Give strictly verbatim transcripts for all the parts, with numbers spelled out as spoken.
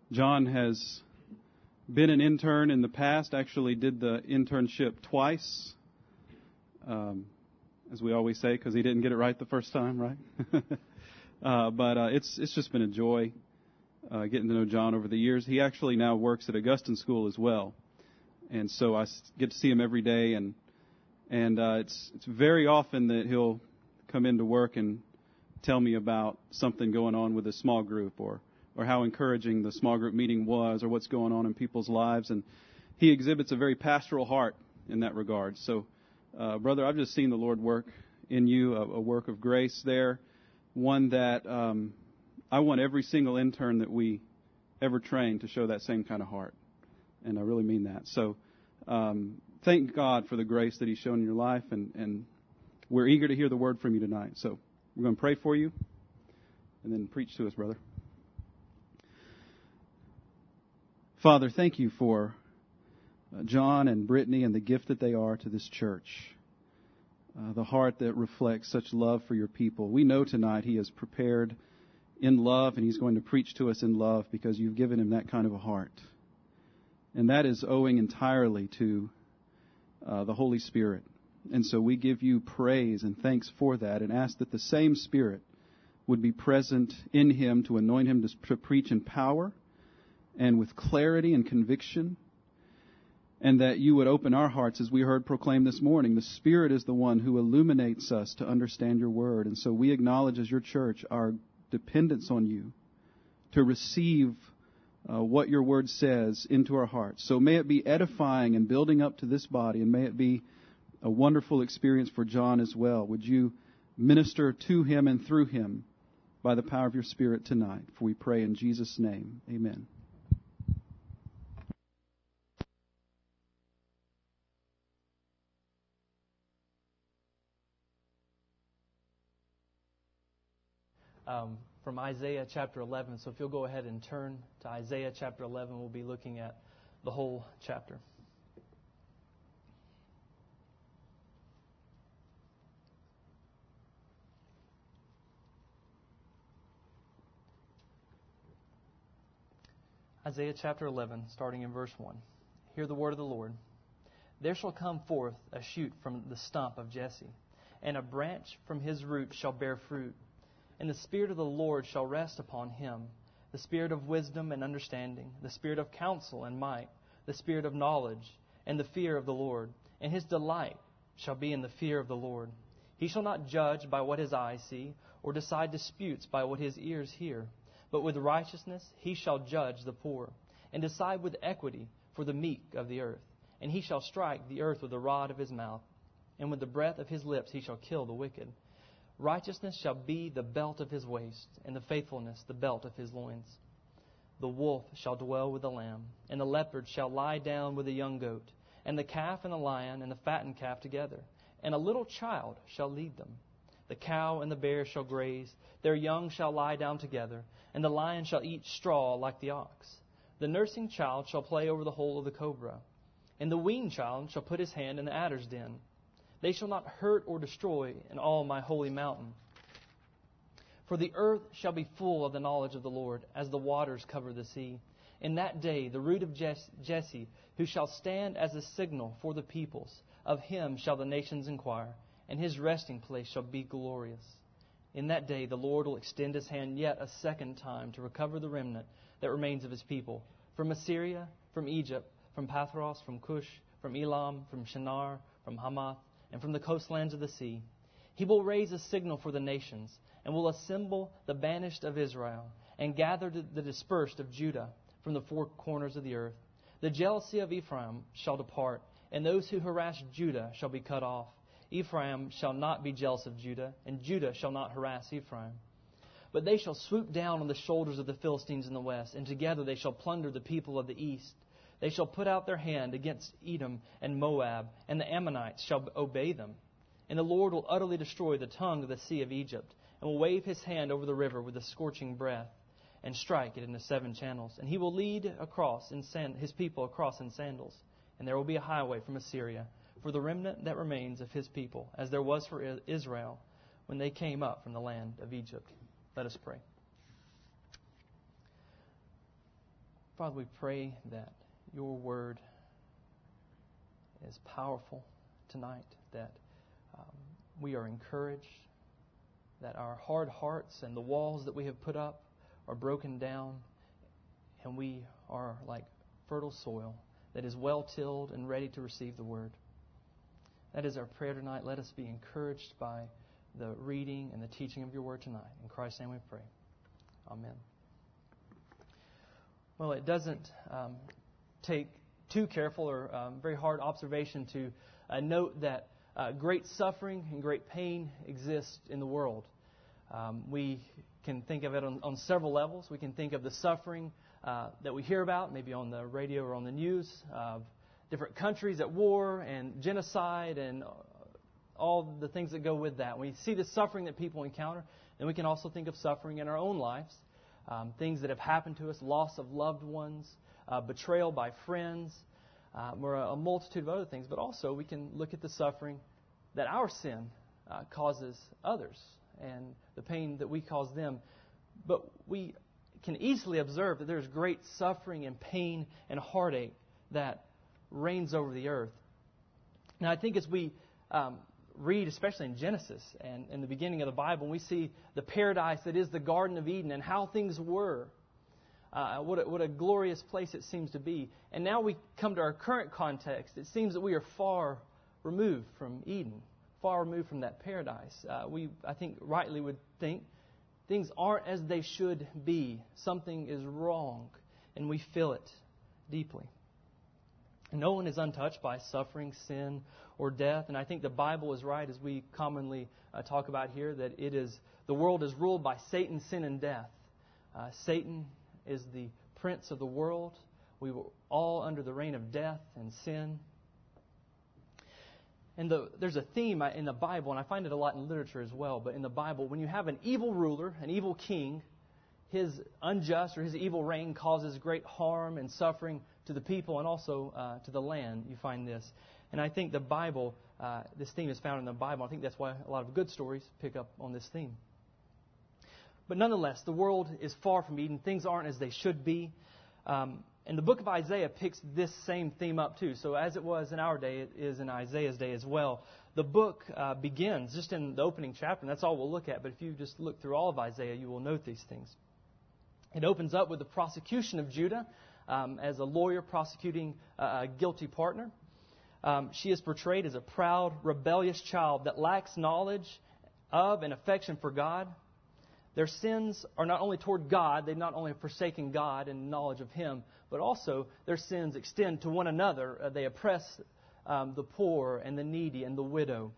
John has been an intern in the past, actually did the internship twice, um, as we always say, because he didn't get it right the first time, right? uh, but uh, it's it's just been a joy uh, getting to know John over the years. He actually now works at Augustine School as well, and so I get to see him every day, and and uh, it's it's very often that he'll come into work and tell me about something going on with a small group, or or how encouraging the small group meeting was, or what's going on in people's lives. And he exhibits a very pastoral heart in that regard. So, uh, brother, I've just seen the Lord work in you, a, a work of grace there, one that um, I want every single intern that we ever train to show that same kind of heart. And I really mean that. So um, thank God for the grace that He's shown in your life, and, and we're eager to hear the word from you tonight. So we're going to pray for you and then preach to us, brother. Father, thank you for uh, John and Brittany and the gift that they are to this church. Uh, the heart that reflects such love for your people. We know tonight he is prepared in love, and he's going to preach to us in love because you've given him that kind of a heart. And that is owing entirely to uh, the Holy Spirit. And so we give you praise and thanks for that, and ask that the same Spirit would be present in him to anoint him to, to preach in power and with clarity and conviction, and that you would open our hearts, as we heard proclaimed this morning. The Spirit is the one who illuminates us to understand your word. And so we acknowledge as your church our dependence on you to receive uh, what your word says into our hearts. So may it be edifying and building up to this body, and may it be a wonderful experience for John as well. Would you minister to him and through him by the power of your Spirit tonight? For we pray in Jesus' name. Amen. Um, from Isaiah chapter eleven. So if you'll go ahead and turn to Isaiah chapter eleven, we'll be looking at the whole chapter. Isaiah chapter eleven, starting in verse one. Hear the word of the Lord. There shall come forth a shoot from the stump of Jesse, and a branch from his root shall bear fruit. And the Spirit of the Lord shall rest upon him, the Spirit of wisdom and understanding, the Spirit of counsel and might, the Spirit of knowledge and the fear of the Lord. And his delight shall be in the fear of the Lord. He shall not judge by what his eyes see, or decide disputes by what his ears hear. But with righteousness he shall judge the poor, and decide with equity for the meek of the earth. And he shall strike the earth with the rod of his mouth, and with the breath of his lips he shall kill the wicked. Righteousness shall be the belt of his waist, and the faithfulness the belt of his loins. The wolf shall dwell with the lamb, and the leopard shall lie down with the young goat, and the calf and the lion and the fattened calf together, and a little child shall lead them. The cow and the bear shall graze, their young shall lie down together, and the lion shall eat straw like the ox. The nursing child shall play over the hole of the cobra, and the weaned child shall put his hand in the adder's den. They shall not hurt or destroy in all my holy mountain. For the earth shall be full of the knowledge of the Lord, as the waters cover the sea. In that day the root of Jesse, who shall stand as a signal for the peoples, of him shall the nations inquire, and his resting place shall be glorious. In that day the Lord will extend his hand yet a second time to recover the remnant that remains of his people, from Assyria, from Egypt, from Pathros, from Cush, from Elam, from Shinar, from Hamath, and from the coastlands of the sea. He will raise a signal for the nations, and will assemble the banished of Israel, and gather the dispersed of Judah from the four corners of the earth. The jealousy of Ephraim shall depart, and those who harass Judah shall be cut off. Ephraim shall not be jealous of Judah, and Judah shall not harass Ephraim. But they shall swoop down on the shoulders of the Philistines in the west, and together they shall plunder the people of the east. They shall put out their hand against Edom and Moab, and the Ammonites shall obey them. And the Lord will utterly destroy the tongue of the sea of Egypt, and will wave his hand over the river with a scorching breath, and strike it into seven channels. And he will lead across in sand, his people across in sandals. And there will be a highway from Assyria for the remnant that remains of his people, as there was for Israel when they came up from the land of Egypt. Let us pray. Father, we pray that your word is powerful tonight, that um, we are encouraged, that our hard hearts and the walls that we have put up are broken down, and we are like fertile soil that is well tilled and ready to receive the word. That is our prayer tonight. Let us be encouraged by the reading and the teaching of your word tonight. In Christ's name we pray. Amen. Well, it doesn't um, take too careful or um, very hard observation to uh, note that uh, great suffering and great pain exist in the world. Um, we can think of it on, on several levels. We can think of the suffering uh, that we hear about, maybe on the radio or on the news, of different countries at war and genocide and all the things that go with that. We see the suffering that people encounter, and we can also think of suffering in our own lives, um, things that have happened to us, loss of loved ones, uh, betrayal by friends, um, or a, a multitude of other things. But also we can look at the suffering that our sin uh, causes others and the pain that we cause them. But we can easily observe that there's great suffering and pain and heartache that reigns over the earth. Now, I think as we um, read, especially in Genesis and in the beginning of the Bible, we see the paradise that is the Garden of Eden and how things were. Uh, what, a, what a glorious place it seems to be. And now we come to our current context. It seems that we are far removed from Eden, far removed from that paradise. Uh, we, I think, rightly would think things aren't as they should be. Something is wrong, and we feel it deeply. And no one is untouched by suffering, sin, or death. And I think the Bible is right, as we commonly uh, talk about here, that it is the world is ruled by Satan, sin, and death. Uh, Satan is the prince of the world. We were all under the reign of death and sin. And the, there's a theme in the Bible, and I find it a lot in literature as well, but in the Bible, when you have an evil ruler, an evil king, his unjust or his evil reign causes great harm and suffering to the people and also uh, to the land. You find this. And I think the Bible, uh, this theme is found in the Bible. I think that's why a lot of good stories pick up on this theme. But nonetheless, the world is far from Eden. Things aren't as they should be. Um, and the book of Isaiah picks this same theme up too. So as it was in our day, it is in Isaiah's day as well. The book uh, begins just in the opening chapter, and that's all we'll look at. But if you just look through all of Isaiah, you will note these things. It opens up with the prosecution of Judah um, as a lawyer prosecuting uh, a guilty partner. Um, she is portrayed as a proud, rebellious child that lacks knowledge of and affection for God. Their sins are not only toward God, they've not only forsaken God and knowledge of Him, but also their sins extend to one another. Uh, they oppress um, the poor and the needy and the widow.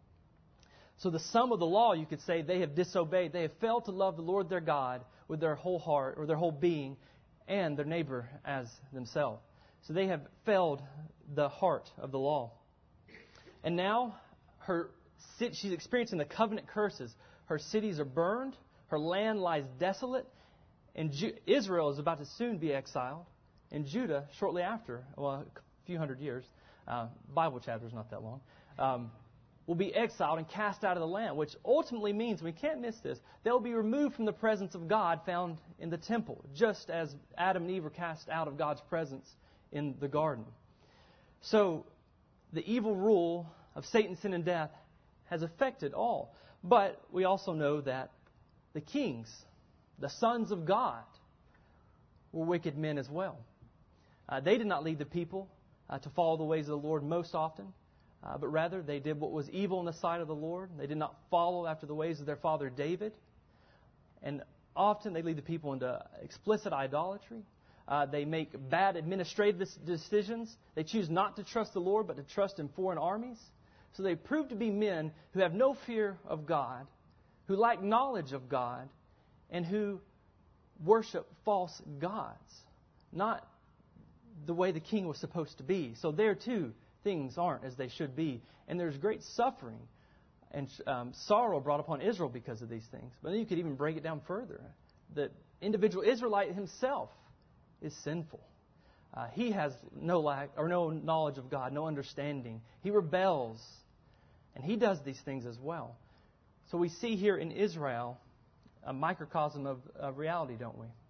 So the sum of the law, you could say, they have disobeyed. They have failed to love the Lord their God with their whole heart or their whole being and their neighbor as themselves. So they have failed the heart of the law. And now her she's experiencing the covenant curses. Her cities are burned. Her land lies desolate. And Ju- Israel is about to soon be exiled. And Judah, shortly after, well, a few hundred years, uh, Bible chapter is not that long, um, will be exiled and cast out of the land, which ultimately means, we can't miss this, they'll be removed from the presence of God found in the temple, just as Adam and Eve were cast out of God's presence in the garden. So the evil rule of Satan, sin, and death has affected all. But we also know that the kings, the sons of God, were wicked men as well. Uh, they did not lead the people uh, to follow the ways of the Lord most often. Uh, but rather, they did what was evil in the sight of the Lord. They did not follow after the ways of their father David. And often they lead the people into explicit idolatry. Uh, they make bad administrative decisions. They choose not to trust the Lord, but to trust in foreign armies. So they prove to be men who have no fear of God, who lack knowledge of God, and who worship false gods, not the way the king was supposed to be. So there too, things aren't as they should be. And there's great suffering and um, sorrow brought upon Israel because of these things. But then you could even break it down further. The individual Israelite himself is sinful. Uh, he has no lack or no knowledge of God, no understanding. He rebels, and he does these things as well. So we see here in Israel a microcosm of, of reality, don't we?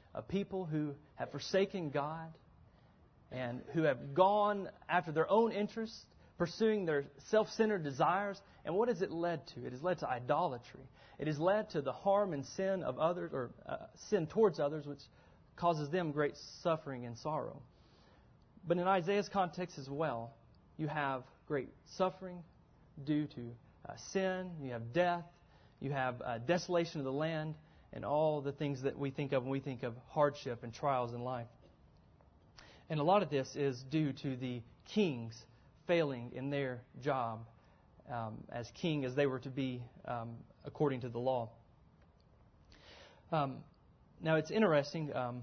a people who have forsaken God and who have gone after their own interests, pursuing their self-centered desires. And what has it led to? It has led to idolatry. It has led to the harm and sin of others, or uh, sin towards others, which causes them great suffering and sorrow. But in Isaiah's context as well, you have great suffering due to uh, sin, you have death, you have uh, desolation of the land, and all the things that we think of when we think of hardship and trials in life. And a lot of this is due to the kings failing in their job um, as king as they were to be um, according to the law. Um, now it's interesting um,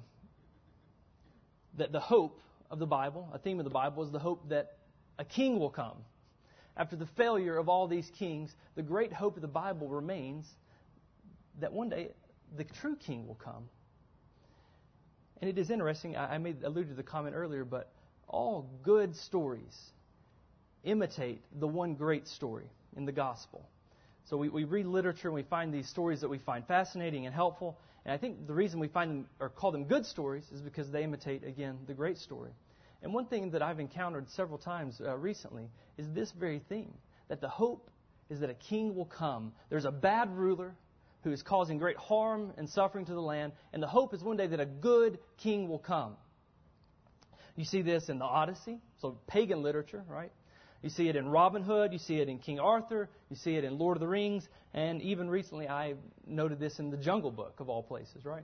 that the hope of the Bible, a theme of the Bible, is the hope that a king will come. After the failure of all these kings, the great hope of the Bible remains that one day the true king will come. And it is interesting, I, I made allude to the comment earlier, but all good stories imitate the one great story in the gospel. So we, we read literature and we find these stories that we find fascinating and helpful. And I think the reason we find them or call them good stories is because they imitate, again, the great story. And one thing that I've encountered several times uh, recently is this very theme, that the hope is that a king will come. There's a bad ruler who is causing great harm and suffering to the land, and the hope is one day that a good king will come. You see this in the Odyssey, so pagan literature, right? You see it in Robin Hood, you see it in King Arthur, you see it in Lord of the Rings, and even recently I noted this in the Jungle Book, of all places, right?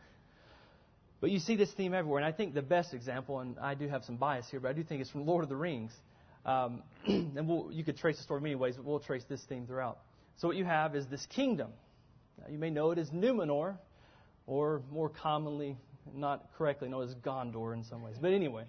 But you see this theme everywhere, and I think the best example, and I do have some bias here, but I do think it's from Lord of the Rings. Um, and we'll, you could trace the story in many ways, but we'll trace this theme throughout. So what you have is this kingdom. Now, you may know it as Numenor, or more commonly, not correctly known as Gondor in some ways. But anyway,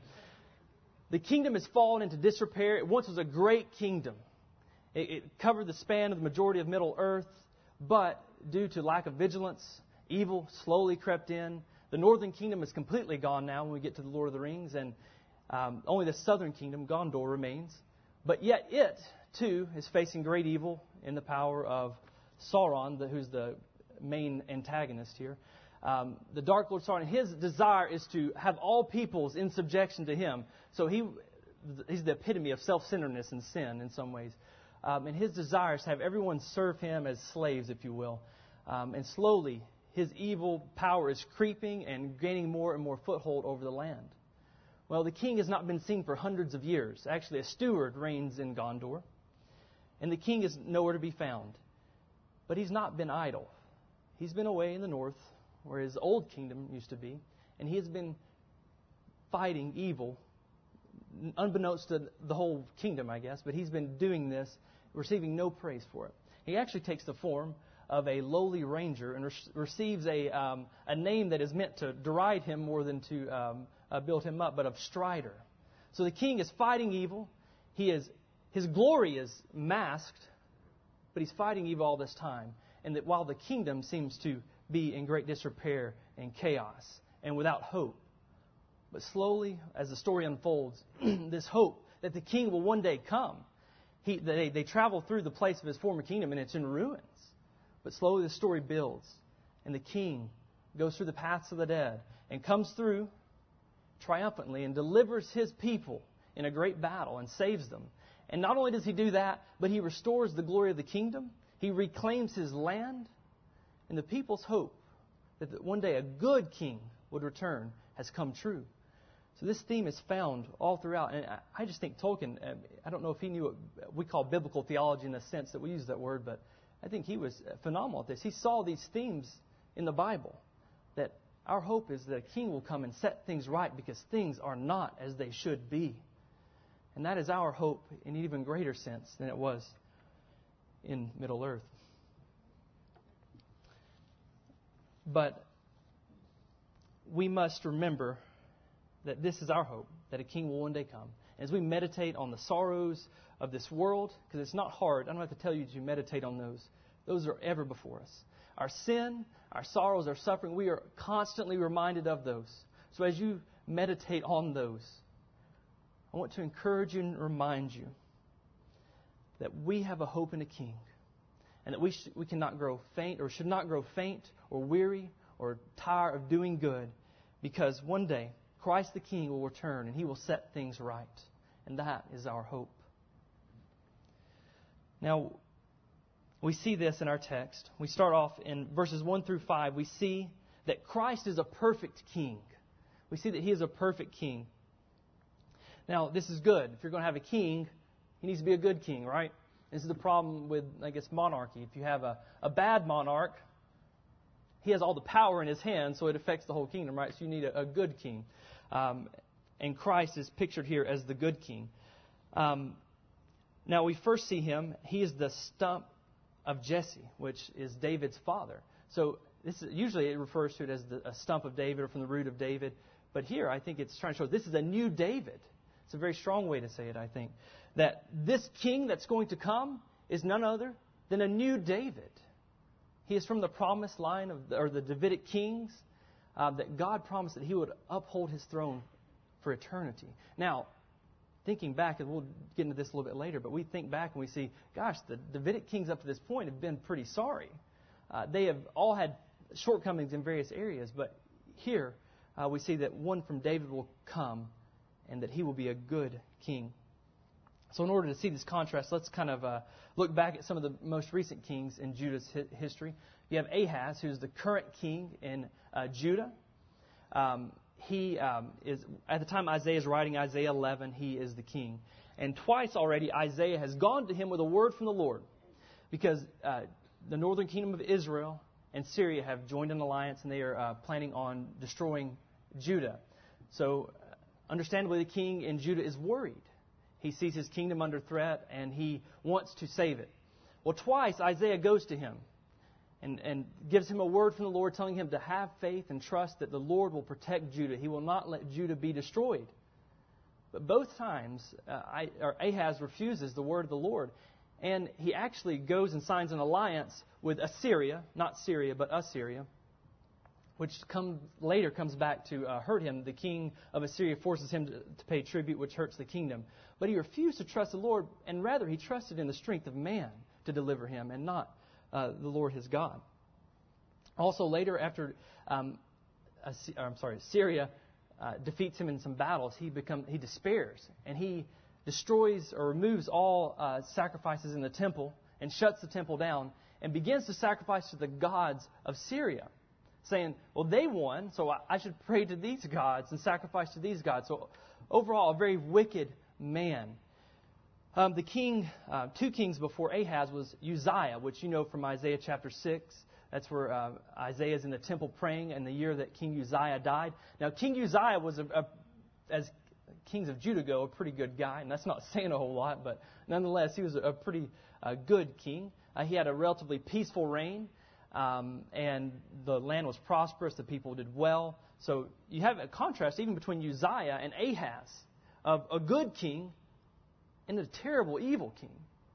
the kingdom has fallen into disrepair. It once was a great kingdom. It, it covered the span of the majority of Middle Earth, but due to lack of vigilance, evil slowly crept in. The northern kingdom is completely gone now when we get to the Lord of the Rings, and um, only the southern kingdom, Gondor, remains. But yet it, too, is facing great evil in the power of Sauron, the, who's the main antagonist here. Um, the Dark Lord Sauron, his desire is to have all peoples in subjection to him. So he he's the epitome of self-centeredness and sin in some ways. Um, and his desire is to have everyone serve him as slaves, if you will. Um, and slowly, his evil power is creeping and gaining more and more foothold over the land. Well, the king has not been seen for hundreds of years. Actually, a steward reigns in Gondor, and the king is nowhere to be found. But he's not been idle. He's been away in the north, where his old kingdom used to be, and he has been fighting evil, unbeknownst to the whole kingdom, I guess, but he's been doing this, receiving no praise for it. He actually takes the form of a lowly ranger and re- receives a um, a name that is meant to deride him more than to um, uh, build him up, but of Strider. So the king is fighting evil. He is his glory is masked, but he's fighting evil all this time. And that while the kingdom seems to be in great disrepair and chaos and without hope, but slowly, as the story unfolds, this hope that the king will one day come. He, they, they travel through the place of his former kingdom, and it's in ruins. But slowly the story builds, and the king goes through the paths of the dead and comes through triumphantly and delivers his people in a great battle and saves them. And not only does he do that, but he restores the glory of the kingdom. He reclaims his land, and the people's hope that one day a good king would return has come true. So this theme is found all throughout. And I just think Tolkien, I don't know if he knew what we call biblical theology in the sense that we use that word, but I think he was phenomenal at this. He saw these themes in the Bible, that our hope is that a king will come and set things right because things are not as they should be. And that is our hope in an even greater sense than it was in Middle Earth. But we must remember that this is our hope, that a king will one day come. As we meditate on the sorrows of this world, because it's not hard, I don't have to tell you to meditate on those. Those are ever before us. Our sin, our sorrows, our suffering, we are constantly reminded of those. So as you meditate on those, I want to encourage you and remind you that we have a hope in a king, and that we sh- we cannot grow faint or should not grow faint or weary or tire of doing good, because one day Christ the King will return and He will set things right. And that is our hope. Now, we see this in our text. We start off in verses one through five. We see that Christ is a perfect King. We see that He is a perfect King. Now, this is good. If you're going to have a king, he needs to be a good king, right? This is the problem with, I guess, monarchy. If you have a, a bad monarch, he has all the power in his hands, so it affects the whole kingdom, right? So you need a, a good king. Um, and Christ is pictured here as the good king. Um, now, we first see him. He is the stump of Jesse, which is David's father. So this is, usually it refers to it as the, a stump of David or from the root of David. But here, I think it's trying to show this is a new David. It's a very strong way to say it, I think. That this king that's going to come is none other than a new David. He is from the promised line of the, or the Davidic kings uh, that God promised that He would uphold His throne for eternity. Now, thinking back, and we'll get into this a little bit later, but we think back and we see, gosh, the Davidic kings up to this point have been pretty sorry. Uh, they have all had shortcomings in various areas, but here uh, we see that one from David will come and that he will be a good king. So in order to see this contrast, let's kind of uh, look back at some of the most recent kings in Judah's hi- history. You have Ahaz, who's the current king in uh, Judah. Um, he um, is, at the time Isaiah is writing Isaiah eleven, he is the king. And twice already Isaiah has gone to him with a word from the Lord, because uh, the northern kingdom of Israel and Syria have joined an alliance, and they are uh, planning on destroying Judah. So understandably, the king in Judah is worried. He sees his kingdom under threat, and he wants to save it. Well, twice Isaiah goes to him and, and gives him a word from the Lord, telling him to have faith and trust that the Lord will protect Judah. He will not let Judah be destroyed. But both times, uh, I, or Ahaz refuses the word of the Lord, and he actually goes and signs an alliance with Assyria, not Syria, but Assyria, which come, later comes back to uh, hurt him. The king of Assyria forces him to, to pay tribute, which hurts the kingdom. But he refused to trust the Lord, and rather he trusted in the strength of man to deliver him, and not uh, the Lord his God. Also later, after um, Asy- I'm sorry, Syria uh, defeats him in some battles, he become he despairs, and he destroys or removes all uh, sacrifices in the temple and shuts the temple down and begins to sacrifice to the gods of Syria, saying, well, they won, so I should pray to these gods and sacrifice to these gods. So overall, a very wicked man. Um, the king, uh, two kings before Ahaz was Uzziah, which you know from Isaiah chapter six. That's where uh, Isaiah is in the temple praying in the year that King Uzziah died. Now, King Uzziah was, a, a, as kings of Judah go, a pretty good guy. And that's not saying a whole lot, but nonetheless, he was a pretty uh, good king. Uh, he had a relatively peaceful reign. Um, and the land was prosperous, the people did well. So you have a contrast even between Uzziah and Ahaz, of a good king and a terrible evil king.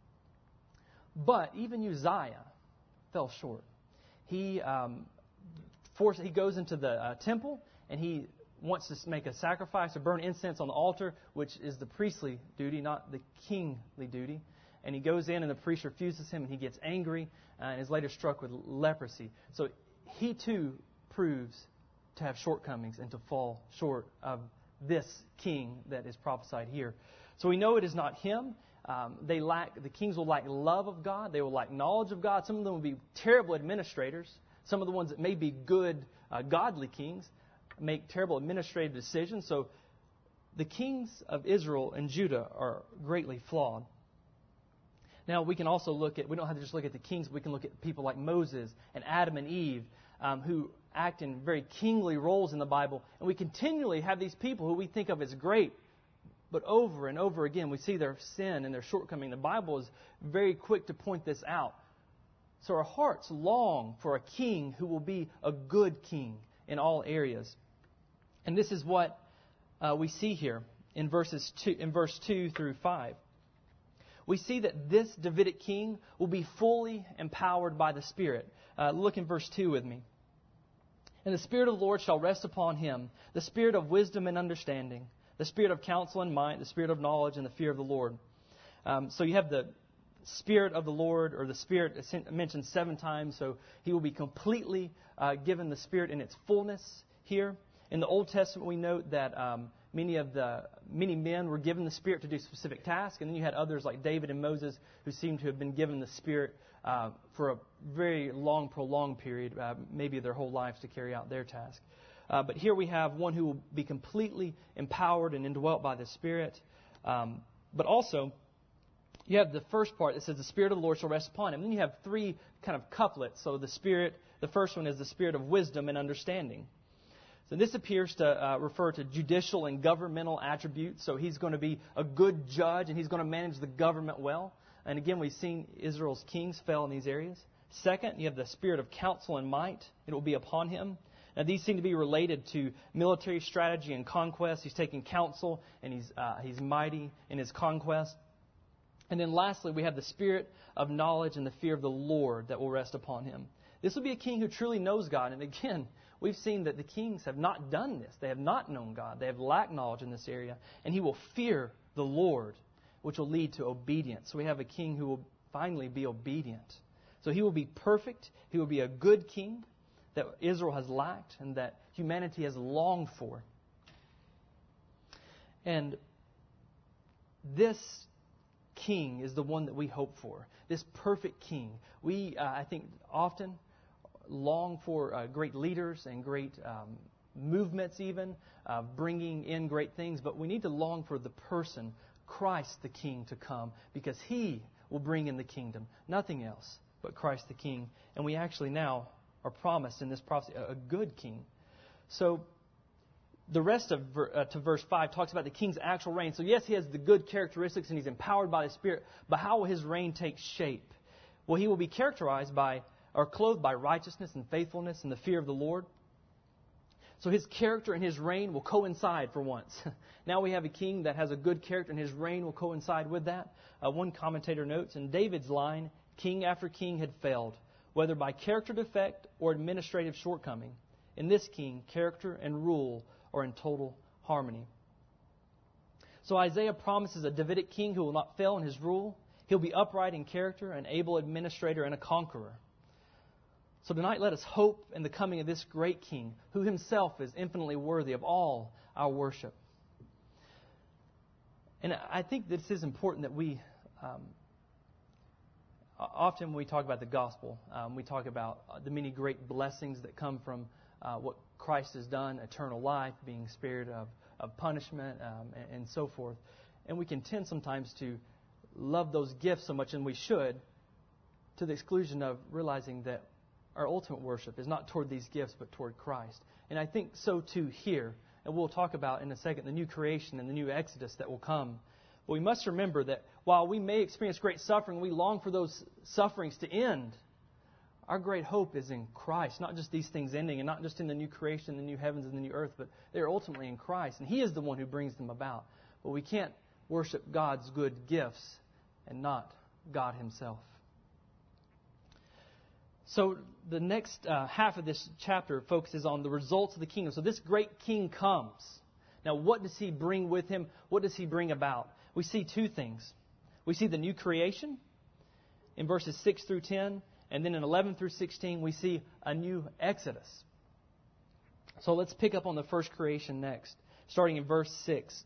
But even Uzziah fell short. He um, forced, he goes into the uh, temple, and he wants to make a sacrifice or burn incense on the altar, which is the priestly duty, not the kingly duty. And he goes in, and the priest refuses him, and he gets angry, uh, and is later struck with leprosy. So he too proves to have shortcomings and to fall short of this king that is prophesied here. So we know it is not him. Um, they lack the kings will lack love of God. They will lack knowledge of God. Some of them will be terrible administrators. Some of the ones that may be good, uh, godly kings make terrible administrative decisions. So the kings of Israel and Judah are greatly flawed. Now, we can also look at, we don't have to just look at the kings, but we can look at people like Moses and Adam and Eve, um, who act in very kingly roles in the Bible. And we continually have these people who we think of as great, but over and over again, we see their sin and their shortcoming. The Bible is very quick to point this out. So our hearts long for a king who will be a good king in all areas. And this is what uh, we see here in verses two, in verse two through five. We see that this Davidic king will be fully empowered by the Spirit. Uh, look in verse two with me. And the Spirit of the Lord shall rest upon him, the Spirit of wisdom and understanding, the Spirit of counsel and might, the Spirit of knowledge and the fear of the Lord. Um, so you have the Spirit of the Lord, or the Spirit mentioned seven times. So he will be completely uh, given the Spirit in its fullness here. In the Old Testament, we note that um, many of the many men were given the Spirit to do specific tasks, and then you had others like David and Moses who seemed to have been given the Spirit uh, for a very long, prolonged period, uh, maybe their whole lives, to carry out their task. Uh, but here we have one who will be completely empowered and indwelt by the Spirit. Um, but also, you have the first part that says the Spirit of the Lord shall rest upon him. Then you have three kind of couplets. So the Spirit, the first one is the Spirit of wisdom and understanding. So this appears to uh, refer to judicial and governmental attributes. So he's going to be a good judge, and he's going to manage the government well. And again, we've seen Israel's kings fell in these areas. Second, you have the Spirit of counsel and might. It will be upon him. Now, these seem to be related to military strategy and conquest. He's taking counsel, and he's uh, he's mighty in his conquest. And then lastly, we have the Spirit of knowledge and the fear of the Lord that will rest upon him. This will be a king who truly knows God. And again, we've seen that the kings have not done this. They have not known God. They have lacked knowledge in this area. And he will fear the Lord, which will lead to obedience. So we have a king who will finally be obedient. So he will be perfect. He will be a good king that Israel has lacked and that humanity has longed for. And this king is the one that we hope for. This perfect king. We, uh, I think, often long for uh, great leaders and great um, movements even, uh, bringing in great things. But we need to long for the person, Christ the King, to come, because he will bring in the kingdom. Nothing else but Christ the King. And we actually now are promised in this prophecy a, a good king. So the rest of uh, to verse five talks about the king's actual reign. So yes, he has the good characteristics and he's empowered by the Spirit. But how will his reign take shape? Well, he will be characterized by or clothed by righteousness and faithfulness and the fear of the Lord. So his character and his reign will coincide for once. Now we have a king that has a good character, and his reign will coincide with that. Uh, one commentator notes, in David's line, king after king had failed, whether by character defect or administrative shortcoming. In this king, character and rule are in total harmony. So Isaiah promises a Davidic king who will not fail in his rule. He'll be upright in character, an able administrator, and a conqueror. So tonight, let us hope in the coming of this great king, who himself is infinitely worthy of all our worship. And I think this is important that we, um, often when we talk about the gospel, um, we talk about the many great blessings that come from uh, what Christ has done, eternal life, being spared of, of punishment, um, and, and so forth. And we can tend sometimes to love those gifts so much, and we should, to the exclusion of realizing that our ultimate worship is not toward these gifts, but toward Christ. And I think so too here. And we'll talk about in a second the new creation and the new Exodus that will come. But we must remember that while we may experience great suffering, we long for those sufferings to end. Our great hope is in Christ, not just these things ending, and not just in the new creation, the new heavens and the new earth, but they're ultimately in Christ. And He is the one who brings them about. But we can't worship God's good gifts and not God Himself. So the next uh, half of this chapter focuses on the results of the kingdom. So this great king comes. Now, what does he bring with him? What does he bring about? We see two things. We see the new creation in verses six through ten. And then in eleven through sixteen, we see a new exodus. So let's pick up on the first creation next, starting in verse six.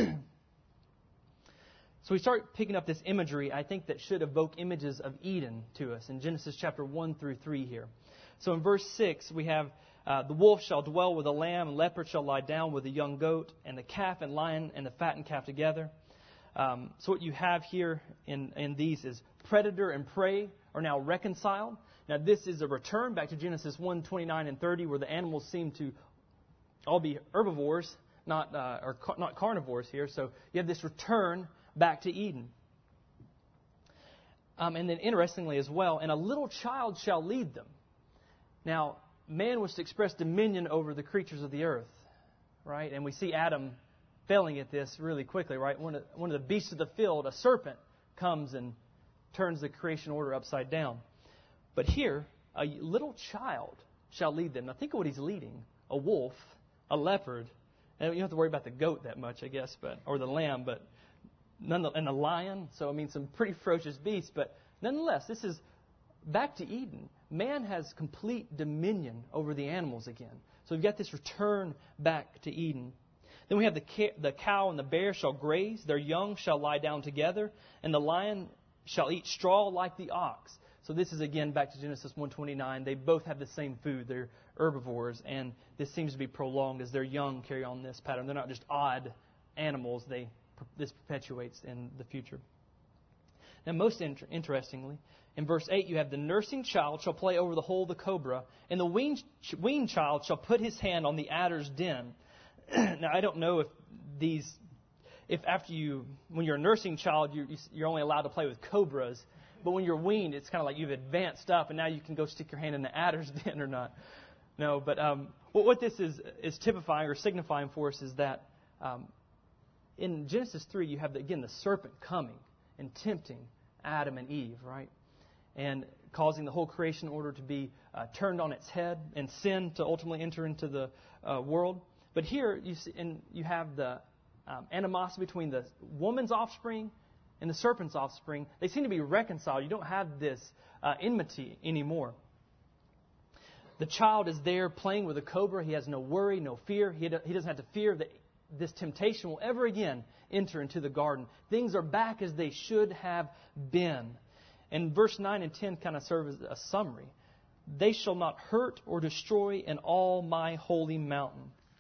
So we start picking up this imagery, I think, that should evoke images of Eden to us in Genesis chapter one through three here. So in verse six, we have, uh, the wolf shall dwell with the lamb, and leopard shall lie down with the young goat, and the calf and lion and the fattened calf together. Um, so what you have here in, in these is predator and prey are now reconciled. Now this is a return back to Genesis one, twenty-nine and thirty, where the animals seem to all be herbivores, not, uh, or ca- not carnivores here. So you have this return back to Eden. Um, and then interestingly as well, and a little child shall lead them. Now, man was to express dominion over the creatures of the earth, right? And we see Adam failing at this really quickly, right? One of, one of the beasts of the field, a serpent, comes and turns the creation order upside down. But here, a little child shall lead them. Now think of what he's leading. A wolf, a leopard, and you don't have to worry about the goat that much, I guess, but or the lamb, but None, and a lion, so I mean some pretty ferocious beasts, but nonetheless, this is back to Eden. Man has complete dominion over the animals again. So we've got this return back to Eden. Then we have the, ca- the cow and the bear shall graze, their young shall lie down together, and the lion shall eat straw like the ox. So this is again back to Genesis one twenty-nine. They both have the same food. They're herbivores, and this seems to be prolonged as their young carry on this pattern. They're not just odd animals. They this perpetuates in the future. Now, most inter- interestingly, in verse eight, you have the nursing child shall play over the hole of the cobra, and the weaned, weaned child shall put his hand on the adder's den. Now, I don't know if these, if after you, when you're a nursing child, you, you're only allowed to play with cobras, but when you're weaned, it's kind of like you've advanced up, and now you can go stick your hand in the adder's den or not. No, but um, what, what this is is typifying or signifying for us is that um, in Genesis three, you have, the, again, the serpent coming and tempting Adam and Eve, right? And causing the whole creation order to be uh, turned on its head and sin to ultimately enter into the uh, world. But here you see, and you have the um, animosity between the woman's offspring and the serpent's offspring. They seem to be reconciled. You don't have this uh, enmity anymore. The child is there playing with a cobra. He has no worry, no fear. He, do, he doesn't have to fear that this temptation will ever again enter into the garden. Things are back as they should have been. And verse nine and ten kind of serve as a summary. They shall not hurt or destroy in all my holy mountain.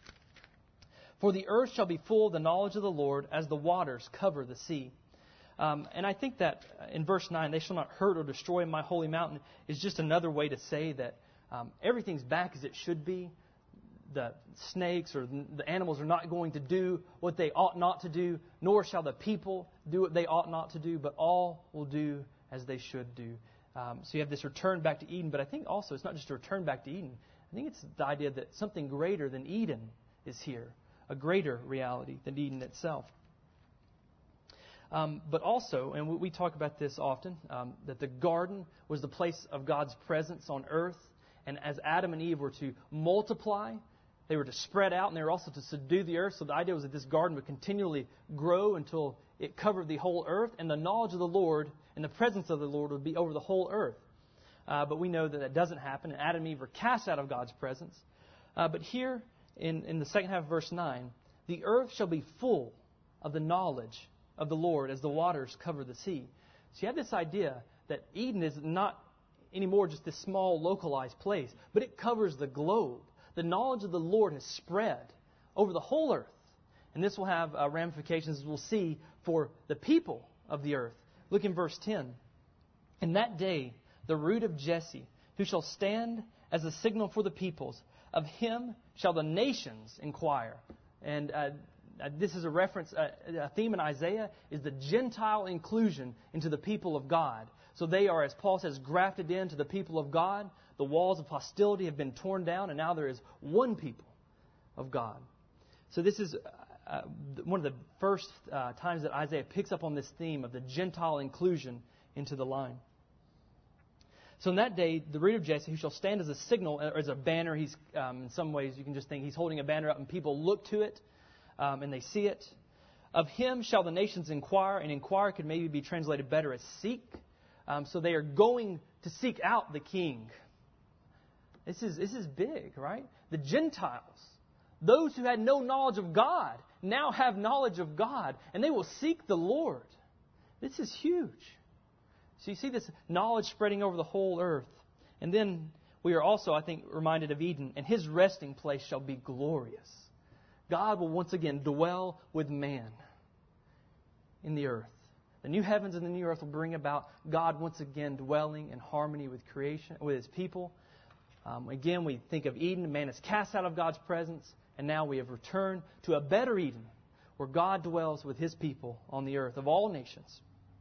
For the earth shall be full of the knowledge of the Lord as the waters cover the sea. Um, and I think that in verse nine, they shall not hurt or destroy in my holy mountain is just another way to say that um, everything's back as it should be. The snakes or the animals are not going to do what they ought not to do, nor shall the people do what they ought not to do, but all will do as they should do. Um, so you have this return back to Eden, but I think also it's not just a return back to Eden. I think it's the idea that something greater than Eden is here, a greater reality than Eden itself. Um, but also, and we, we talk about this often, um, that the garden was the place of God's presence on earth, and as Adam and Eve were to multiply, they were to spread out, and they were also to subdue the earth. So the idea was that this garden would continually grow until it covered the whole earth, and the knowledge of the Lord and the presence of the Lord would be over the whole earth. Uh, but we know that that doesn't happen, and Adam and Eve were cast out of God's presence. Uh, but here, in, in the second half of verse nine, the earth shall be full of the knowledge of the Lord as the waters cover the sea. So you have this idea that Eden is not anymore just this small, localized place, but it covers the globe. The knowledge of the Lord has spread over the whole earth. And this will have uh, ramifications, as we'll see, for the people of the earth. Look in verse ten. In that day, the root of Jesse, who shall stand as a signal for the peoples, of him shall the nations inquire. And uh, this is a reference, uh, a theme in Isaiah is the Gentile inclusion into the people of God. So they are, as Paul says, grafted into the people of God. The walls of hostility have been torn down, and now there is one people of God. So this is uh, one of the first uh, times that Isaiah picks up on this theme of the Gentile inclusion into the line. So in that day, the root of Jesse, who shall stand as a signal, or as a banner, he's um, in some ways you can just think he's holding a banner up and people look to it um, and they see it. Of him shall the nations inquire, and inquire could maybe be translated better as seek. Um, so they are going to seek out the king. This is this is big, right? The Gentiles, those who had no knowledge of God, now have knowledge of God, and they will seek the Lord. This is huge. So you see this knowledge spreading over the whole earth. And then we are also, I think, reminded of Eden, and his resting place shall be glorious. God will once again dwell with man in the earth. The new heavens and the new earth will bring about God once again dwelling in harmony with creation, with his people. Um, again, we think of Eden. Man is cast out of God's presence, and now we have returned to a better Eden where God dwells with his people on the earth of all nations.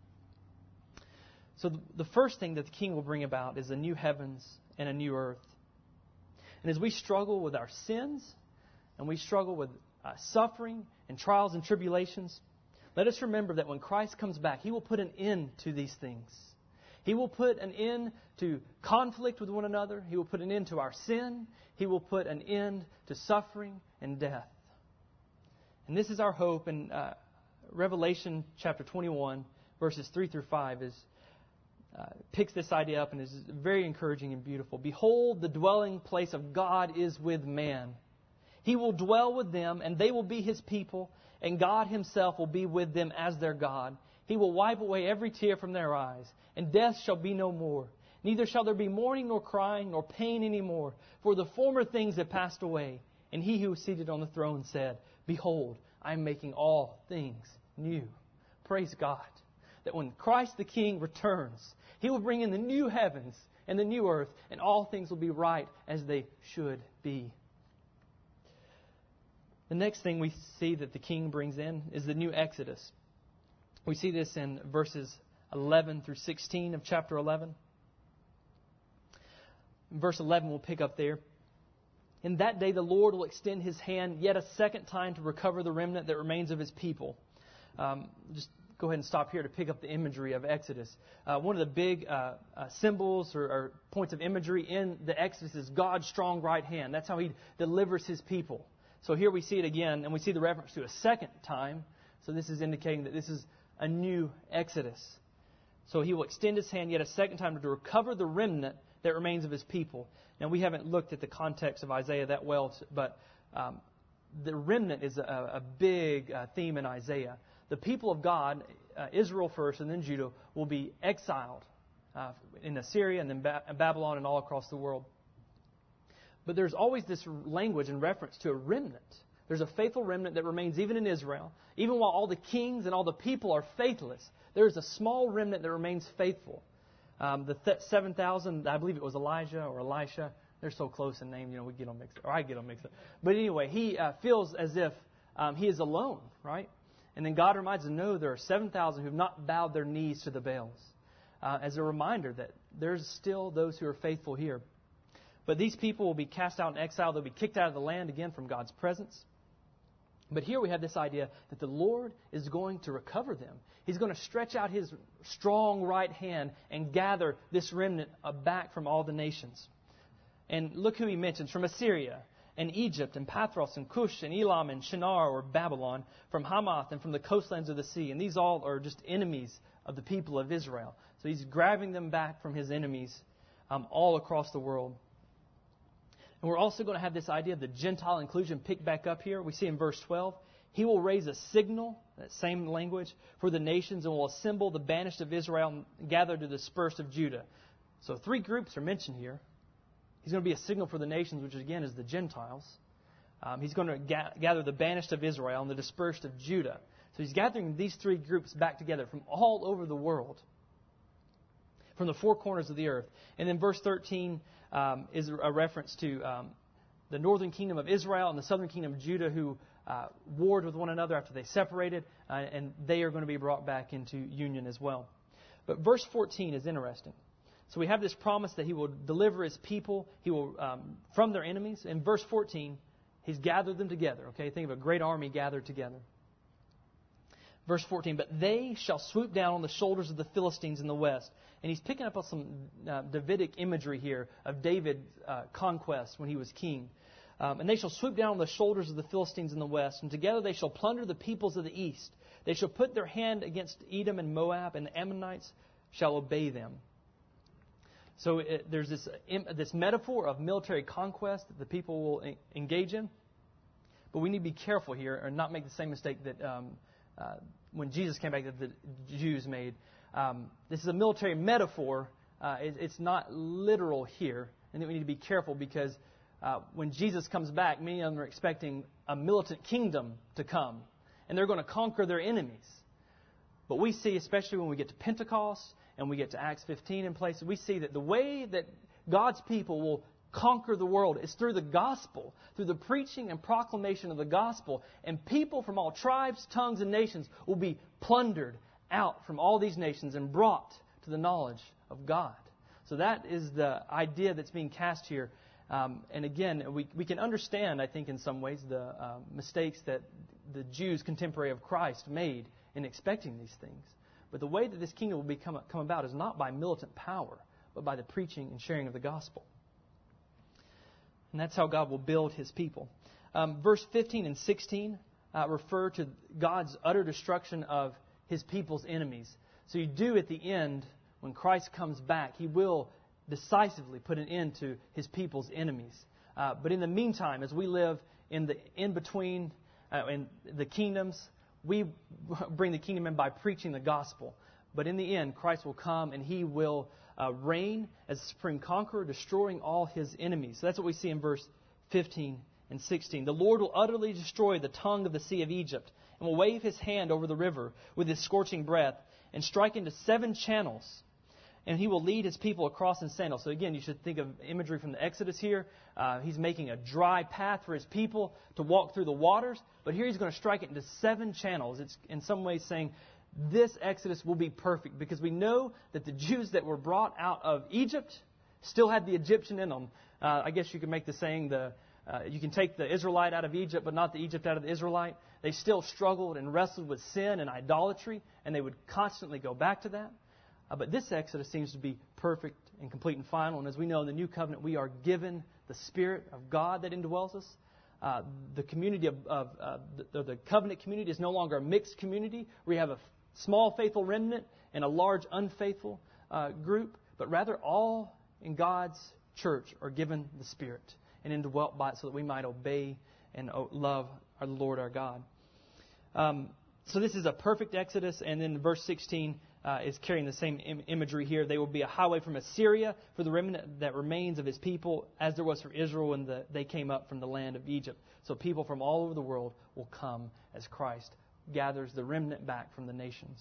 So the first thing that the King will bring about is a new heavens and a new earth. And as we struggle with our sins, and we struggle with uh, suffering and trials and tribulations, let us remember that when Christ comes back, he will put an end to these things. He will put an end to conflict with one another. He will put an end to our sin. He will put an end to suffering and death. And this is our hope. In uh, Revelation chapter twenty-one, verses three through five, is uh, picks this idea up and is very encouraging and beautiful. Behold, the dwelling place of God is with man. He will dwell with them, and they will be His people, and God Himself will be with them as their God. He will wipe away every tear from their eyes, and death shall be no more. Neither shall there be mourning, nor crying, nor pain any more, for the former things have passed away. And He who was seated on the throne said, Behold, I am making all things new. Praise God that when Christ the King returns, He will bring in the new heavens and the new earth, and all things will be right as they should be. The next thing we see that the King brings in is the new Exodus. We see this in verses eleven through sixteen of chapter eleven. Verse eleven, we'll pick up there. In that day the Lord will extend His hand yet a second time to recover the remnant that remains of His people. Um, just go ahead and stop here to pick up the imagery of Exodus. Uh, one of the big uh, uh, symbols or, or points of imagery in the Exodus is God's strong right hand. That's how He delivers His people. So here we see it again, and we see the reference to a second time. So this is indicating that this is a new Exodus. So He will extend His hand yet a second time to recover the remnant that remains of His people. Now, we haven't looked at the context of Isaiah that well, but um, the remnant is a, a big uh, theme in Isaiah. The people of God, uh, Israel first and then Judah, will be exiled uh, in Assyria and then ba- Babylon and all across the world. But there's always this language in reference to a remnant. There's a faithful remnant that remains even in Israel. Even while all the kings and all the people are faithless, there's a small remnant that remains faithful. Um, the th- seven thousand, I believe it was Elijah or Elisha. They're so close in name, you know, we get them mixed up. Or I get them mixed up. But anyway, he uh, feels as if um, he is alone, right? And then God reminds him, no, there are seven thousand who have not bowed their knees to the Baals. Uh, as a reminder that there's still those who are faithful here. But these people will be cast out in exile. They'll be kicked out of the land again from God's presence. But here we have this idea that the Lord is going to recover them. He's going to stretch out His strong right hand and gather this remnant back from all the nations. And look who He mentions. From Assyria and Egypt and Pathros and Cush and Elam and Shinar or Babylon. From Hamath and from the coastlands of the sea. And these all are just enemies of the people of Israel. So He's grabbing them back from His enemies um, all across the world. And we're also going to have this idea of the Gentile inclusion picked back up here. We see in verse twelve, He will raise a signal, that same language, for the nations and will assemble the banished of Israel and gather the dispersed of Judah. So three groups are mentioned here. He's going to be a signal for the nations, which again is the Gentiles. Um, he's going to ga- gather the banished of Israel and the dispersed of Judah. So He's gathering these three groups back together from all over the world, from the four corners of the earth. And then verse thirteen um, is a reference to um, the northern kingdom of Israel and the southern kingdom of Judah who uh, warred with one another after they separated, uh, and they are going to be brought back into union as well. But verse fourteen is interesting. So we have this promise that He will deliver His people He will um, from their enemies. In verse fourteen, He's gathered them together. Okay, think of a great army gathered together. Verse fourteen, but they shall swoop down on the shoulders of the Philistines in the west. And he's picking up on some uh, Davidic imagery here of David's uh, conquest when he was king. Um, and they shall swoop down on the shoulders of the Philistines in the west. And together they shall plunder the peoples of the east. They shall put their hand against Edom and Moab, and the Ammonites shall obey them. So it, there's this, uh, this metaphor of military conquest that the people will en- engage in. But we need to be careful here and not make the same mistake that um, uh, when Jesus came back that the Jews made. Um, this is a military metaphor. Uh, it, it's not literal here. And we need to be careful because uh, when Jesus comes back, many of them are expecting a militant kingdom to come. And they're going to conquer their enemies. But we see, especially when we get to Pentecost and we get to Acts fifteen in place, we see that the way that God's people will conquer the world is through the gospel, through the preaching and proclamation of the gospel. And people from all tribes, tongues, and nations will be plundered out from all these nations and brought to the knowledge of God. So that is the idea that's being cast here. Um, and again, we, we can understand, I think, in some ways, the uh, mistakes that the Jews contemporary of Christ made in expecting these things. But the way that this kingdom will become come about is not by militant power, but by the preaching and sharing of the gospel. And that's how God will build His people. Um, verse fifteen and sixteen uh, refer to God's utter destruction of His people's enemies. So you do at the end when Christ comes back, He will decisively put an end to His people's enemies. Uh, but in the meantime, as we live in the in-between, uh, in the kingdoms, we bring the kingdom in by preaching the gospel. But in the end, Christ will come and He will uh, reign as the supreme conqueror, destroying all His enemies. So that's what we see in verse fifteen and sixteen. The Lord will utterly destroy the tongue of the sea of Egypt and will wave His hand over the river with His scorching breath and strike into seven channels. And He will lead His people across in sandals. So again, you should think of imagery from the Exodus here. Uh, he's making a dry path for His people to walk through the waters. But here He's going to strike it into seven channels. It's in some ways saying this Exodus will be perfect, because we know that the Jews that were brought out of Egypt still had the Egyptian in them. Uh, I guess you could make the saying, the uh, you can take the Israelite out of Egypt, but not the Egypt out of the Israelite. They still struggled and wrestled with sin and idolatry, and they would constantly go back to that. Uh, but this Exodus seems to be perfect and complete and final. And as we know in the New Covenant, we are given the Spirit of God that indwells us. Uh, the community of, of uh, the, the covenant community is no longer a mixed community. We have a small faithful remnant and a large unfaithful uh, group, but rather all in God's church are given the Spirit and indwelt by it, so that we might obey and love our Lord our God. Um, so this is a perfect Exodus, and then verse sixteen uh, is carrying the same im- imagery here. They will be a highway from Assyria for the remnant that remains of His people, as there was for Israel when the, they came up from the land of Egypt. So people from all over the world will come as Christ gathers the remnant back from the nations.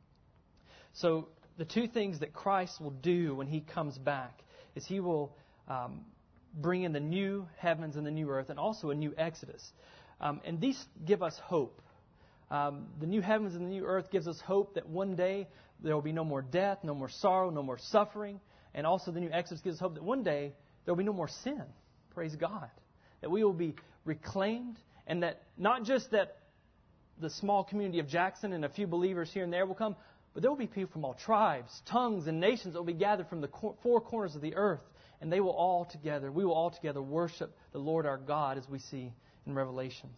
So the two things that Christ will do when He comes back is He will um, bring in the new heavens and the new earth, and also a new Exodus. Um, and these give us hope. Um, the new heavens and the new earth gives us hope that one day there will be no more death, no more sorrow, no more suffering. And also the new Exodus gives us hope that one day there will be no more sin. Praise God. That we will be reclaimed, and that not just that the small community of Jackson and a few believers here and there will come, but there will be people from all tribes, tongues, and nations that will be gathered from the four corners of the earth. And they will all together, we will all together worship the Lord our God, as we see in Revelations.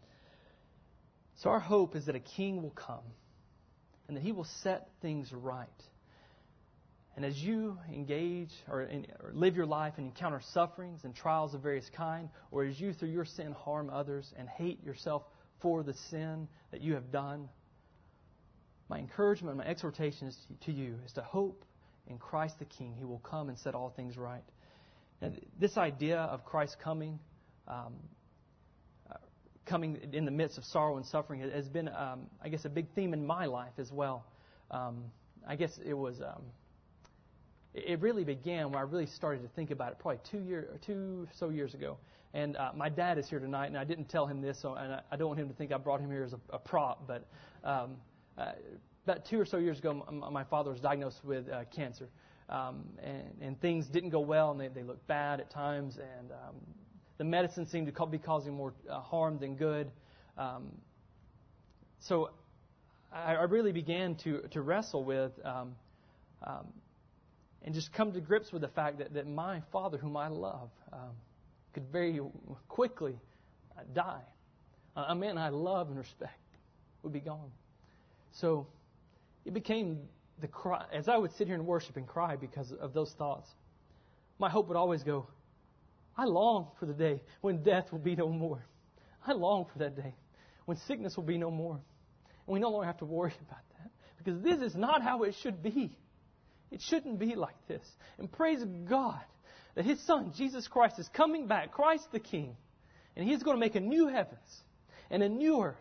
So our hope is that a king will come and that He will set things right. And as you engage or, in, or live your life and encounter sufferings and trials of various kind, or as you through your sin harm others and hate yourself for the sin that you have done, my encouragement, my exhortation is to, to you is to hope in Christ the King. He will come and set all things right. And this idea of Christ coming, um, uh, coming in the midst of sorrow and suffering, has been, um, I guess, a big theme in my life as well. Um, I guess it was, um, it really began when I really started to think about it, probably two year, two or so years ago. And uh, my dad is here tonight, and I didn't tell him this, so and I, I don't want him to think I brought him here as a, a prop, but um, uh, about two or so years ago, my, my father was diagnosed with uh, cancer. Um, and, and things didn't go well, and they, they looked bad at times, and um, the medicine seemed to be causing more uh, harm than good. Um, so I, I really began to, to wrestle with um, um, and just come to grips with the fact that, that my father, whom I love, um, could very quickly uh, die. Uh, a man I love and respect would be gone. So it became the cry. As I would sit here and worship and cry because of those thoughts, my hope would always go, I long for the day when death will be no more. I long for that day when sickness will be no more. And we no longer have to worry about that. Because this is not how it should be. It shouldn't be like this. And praise God that His Son, Jesus Christ, is coming back, Christ the King. And He's going to make a new heavens and a new earth.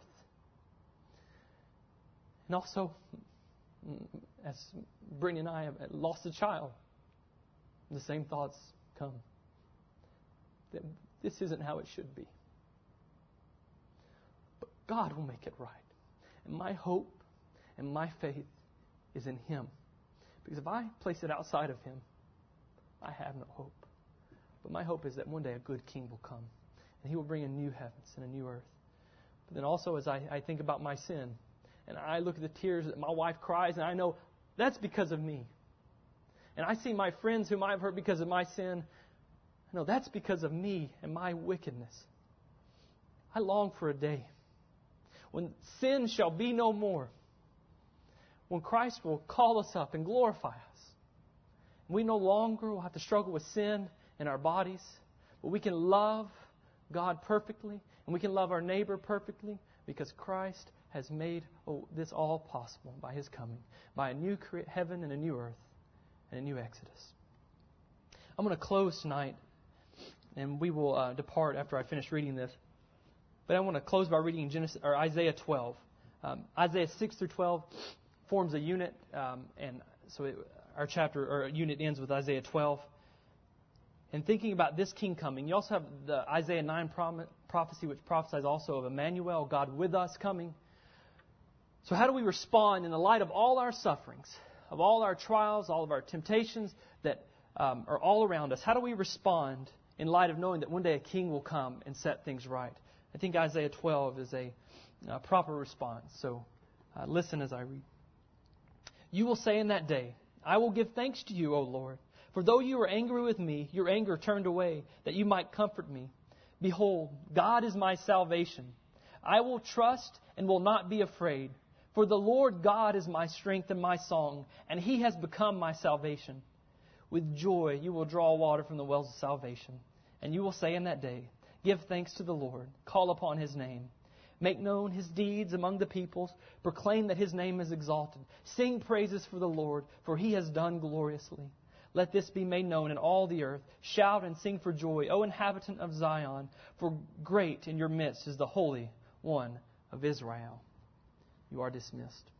And also, as Brittany and I have lost a child, the same thoughts come. That this isn't how it should be. But God will make it right. And my hope and my faith is in Him. Because if I place it outside of Him, I have no hope. But my hope is that one day a good King will come. And He will bring a new heavens and a new earth. But then also as I, I think about my sin, and I look at the tears that my wife cries, and I know that's because of me. And I see my friends whom I've hurt because of my sin. I know that's because of me and my wickedness. I long for a day when sin shall be no more. When Christ will call us up and glorify us. We no longer will have to struggle with sin in our bodies, but we can love God perfectly, and we can love our neighbor perfectly because Christ has made this all possible by His coming, by a new heaven and a new earth and a new Exodus. I'm going to close tonight, and we will uh, depart after I finish reading this. But I want to close by reading Genesis or Isaiah twelve. Um, Isaiah six through twelve forms a unit, um, and so it, our chapter or unit ends with Isaiah twelve. And thinking about this King coming, you also have the Isaiah nine prom- prophecy, which prophesies also of Emmanuel, God with us, coming. So how do we respond in the light of all our sufferings, of all our trials, all of our temptations that um, are all around us? How do we respond in light of knowing that one day a King will come and set things right? I think Isaiah twelve is a, a proper response. So uh, listen as I read. You will say in that day, I will give thanks to you, O Lord. For though you were angry with me, your anger turned away, that you might comfort me. Behold, God is my salvation. I will trust and will not be afraid. For the Lord God is my strength and my song, and He has become my salvation. With joy you will draw water from the wells of salvation. And you will say in that day, give thanks to the Lord, call upon His name. Make known His deeds among the peoples. Proclaim that His name is exalted. Sing praises for the Lord, for He has done gloriously. Let this be made known in all the earth. Shout and sing for joy, O inhabitant of Zion, for great in your midst is the Holy One of Israel. You are dismissed.